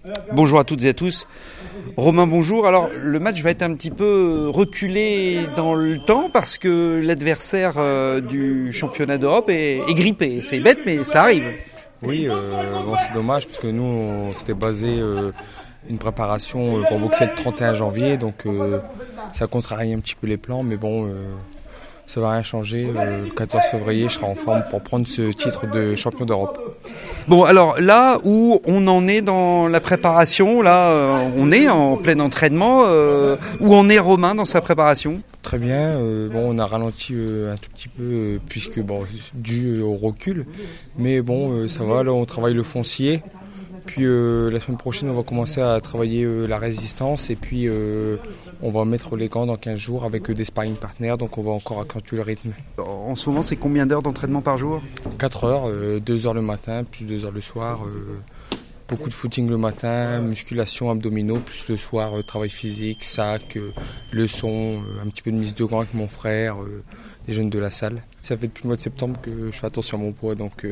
Bonjour à toutes et à tous. Romain, bonjour. Alors, le match va être un petit peu reculé dans le temps parce que l'adversaire du championnat d'Europe est grippé. C'est bête, mais cela arrive. Oui, c'est dommage parce que nous, on s'était basé une préparation pour boxer le 31 janvier. Donc, ça contrarie un petit peu les plans, mais bon... ça va rien changer. Le 14 février, je serai en forme pour prendre ce titre de champion d'Europe. Bon, alors là où on en est dans la préparation, là, on est en plein entraînement. Où en est Romain dans sa préparation ? Très bien. On a ralenti un tout petit peu puisque dû au recul, mais bon, ça va. Là, on travaille le foncier. Puis la semaine prochaine, on va commencer à travailler la résistance et puis on va mettre les gants dans 15 jours avec des sparring partners, donc on va encore accentuer le rythme. En ce moment, c'est combien d'heures d'entraînement par jour ? 4 heures, 2 heures le matin, plus 2 heures le soir. Beaucoup de footing le matin, musculation, abdominaux, plus le soir, travail physique, sac, leçons, un petit peu de mise de gants avec mon frère, les jeunes de la salle. Ça fait depuis le mois de septembre que je fais attention à mon poids, donc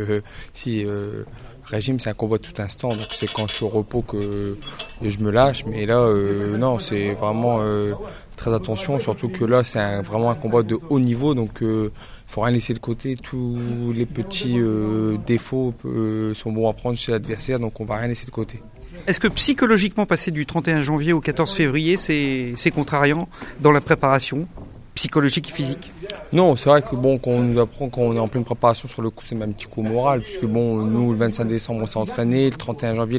régime, c'est un combat de tout instant, donc c'est quand je suis au repos que je me lâche, mais là, non, c'est vraiment très attention, surtout que là, c'est vraiment un combat de haut niveau, donc il faut rien laisser de côté, tous les petits défauts sont bons à prendre chez l'adversaire, donc on va rien laisser de côté. Est-ce que psychologiquement, passer du 31 janvier au 14 février, c'est contrariant dans la préparation psychologique et physique ? Non, c'est vrai que quand on nous apprend quand on est en pleine préparation sur le coup, c'est même un petit coup moral, puisque nous, le 25 décembre, on s'est entraîné, le 31 janvier,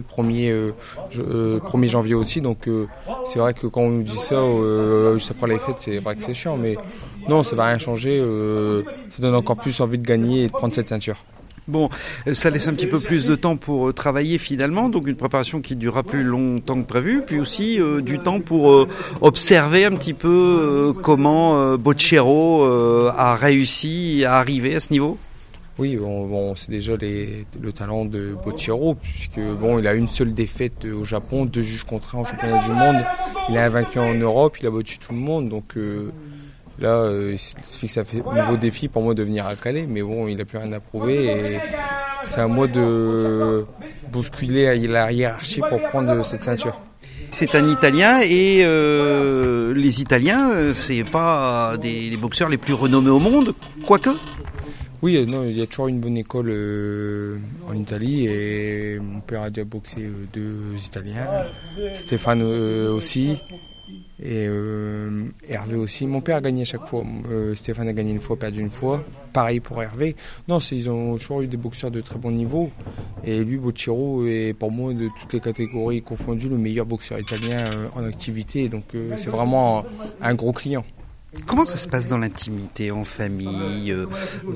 le 1er janvier aussi, donc c'est vrai que quand on nous dit ça, juste après les fêtes, c'est vrai que c'est chiant, mais non, ça va rien changer, ça donne encore plus envie de gagner et de prendre cette ceinture. Bon, ça laisse un petit peu plus de temps pour travailler finalement, donc une préparation qui durera plus longtemps que prévu, puis aussi du temps pour observer un petit peu comment Bottchero a réussi à arriver à ce niveau. Oui, c'est déjà le talent de Bottchero, puisque il a une seule défaite au Japon, 2 juges contre 1 au championnat du monde, il est invaincu en Europe, il a battu tout le monde, donc... Là, il suffit que ça fait un nouveau défi pour moi de venir à Calais, mais il n'a plus rien à prouver et c'est à moi de bousculer la hiérarchie pour prendre cette ceinture. C'est un Italien et les Italiens, c'est pas les boxeurs les plus renommés au monde, quoique. Oui, non, il y a toujours une bonne école en Italie et mon père a déjà boxé 2 Italiens, Stéphane aussi. Et Hervé aussi. Mon père a gagné à chaque fois. Stéphane a gagné une fois, perdu une fois. Pareil pour Hervé. Non, ils ont toujours eu des boxeurs de très bon niveau. Et lui, Bottchero, est pour moi, de toutes les catégories confondues, le meilleur boxeur italien en activité. Donc c'est vraiment un gros client. Comment ça se passe dans l'intimité, en famille ? Il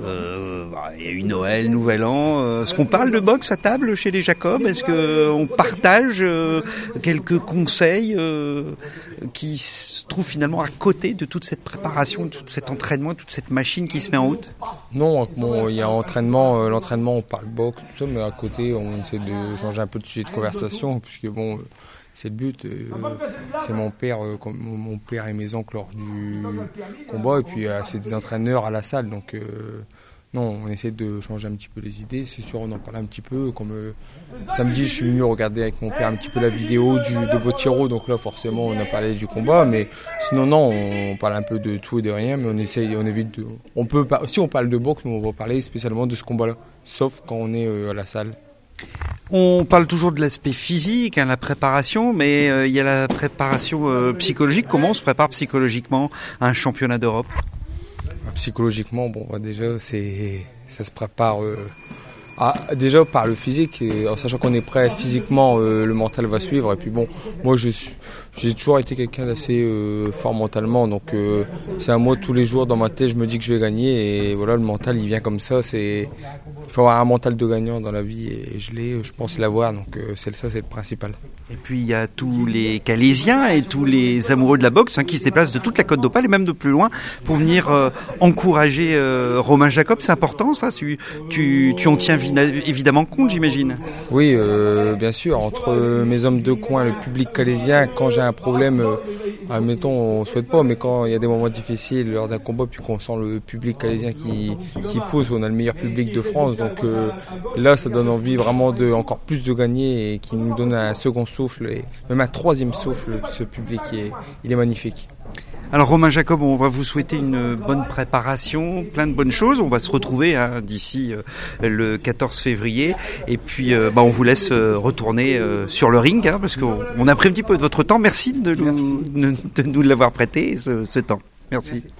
y a eu Noël, Nouvel An. Est-ce qu'on parle de boxe à table chez les Jacob ? Est-ce qu'on partage quelques conseils qui se trouvent finalement à côté de toute cette préparation, de tout cet entraînement, toute cette machine qui se met en route ? Non, il y a l'entraînement, on parle boxe, tout ça, mais à côté, on essaie de changer un peu de sujet de conversation, puisque c'est le but, c'est mon père et mes oncles lors du combat, et puis c'est des entraîneurs à la salle, donc non, on essaie de changer un petit peu les idées, c'est sûr, on en parle un petit peu, comme samedi je suis venu regarder avec mon père un petit peu la vidéo de Bottchero, donc là forcément on a parlé du combat, mais sinon non, on parle un peu de tout et de rien, mais on évite si on parle de boxe, nous on va parler spécialement de ce combat-là, sauf quand on est à la salle. On parle toujours de l'aspect physique, la préparation, mais il y a la préparation psychologique. Comment on se prépare psychologiquement à un championnat d'Europe ? Psychologiquement, déjà, ça se prépare déjà par le physique, en sachant qu'on est prêt physiquement, le mental va suivre. Et puis moi j'ai toujours été quelqu'un d'assez fort mentalement, donc c'est à moi tous les jours dans ma tête, je me dis que je vais gagner et voilà, le mental il vient comme ça. Il faut avoir un mental de gagnant dans la vie et je pense l'avoir, donc c'est le principal. Et puis il y a tous les Calaisiens et tous les amoureux de la boxe qui se déplacent de toute la Côte d'Opale et même de plus loin pour venir encourager Romain Jacob. C'est important ça, tu en tiens évidemment compte, j'imagine. Oui, bien sûr, entre mes hommes de coin, le public calaisien, quand j'ai un problème, Admettons, on ne souhaite pas, mais quand il y a des moments difficiles lors d'un combat, puis qu'on sent le public calésien qui pousse, on a le meilleur public de France. Donc là, ça donne envie vraiment encore plus de gagner et qui nous donne un second souffle et même un troisième souffle. Ce public, il est magnifique. Alors Romain Jacob, on va vous souhaiter une bonne préparation, plein de bonnes choses. On va se retrouver d'ici le 14 février. Et puis on vous laisse retourner sur le ring, parce qu'on a pris un petit peu de votre temps. Merci de nous l'avoir prêté, ce temps. Merci.